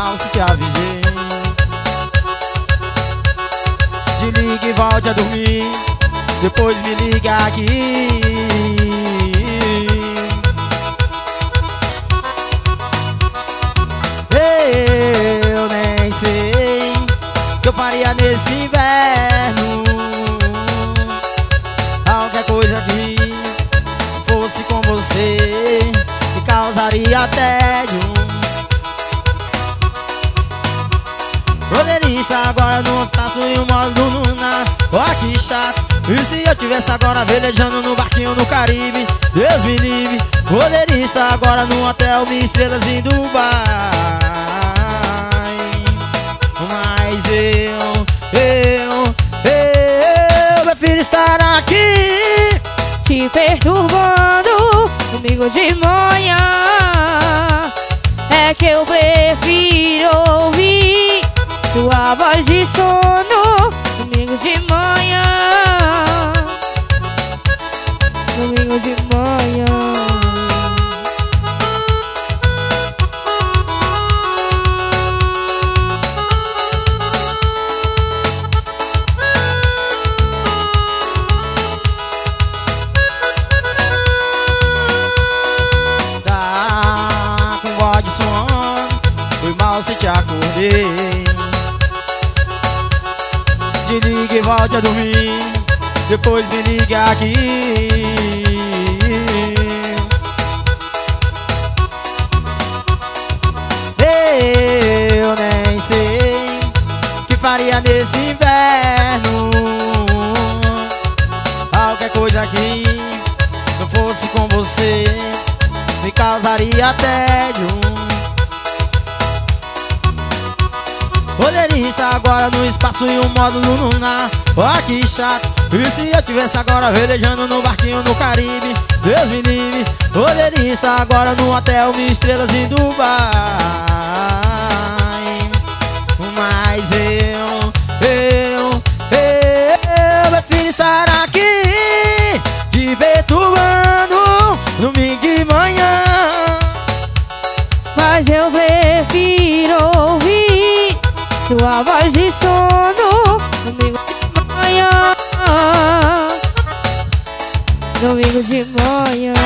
mal se te avisei. Desligue e volte a dormir, depois me liga aqui. Eu nem sei o que eu faria nesse inverno. Qualquer coisa que fosse com você me causaria tédio. Poderia estar agora no espaço e o modo Luna. Ó, que chato. E se eu tivesse agora velejando no barquinho no Caribe? Deus me livre. Poderia estar agora no hotel Mil Estrelas em Dubai. Mas eu prefiro estar aqui te perturbando domingo de manhã. É que eu prefiro ouvir tua voz de sono domingo de manhã. Domingo de manhã. Tá com voz de sono, foi mal se te acordei. Desligue e volte a dormir, depois me liga aqui. Eu nem sei o que faria nesse inverno. Qualquer coisa que eu fosse com você me causaria tédio. Poderia estar agora no espaço e o modo Luna. Ó, que chato. E se eu tivesse agora velejando no barquinho no Caribe? Deus me livre. Poderia estar agora no hotel Mil Estrelas em Dubai. Mas eu prefiro estar aqui te perturbando domingo de manhã. Mas eu prefiro ouvir tua voz de sono domingo de manhã. Domingo de manhã.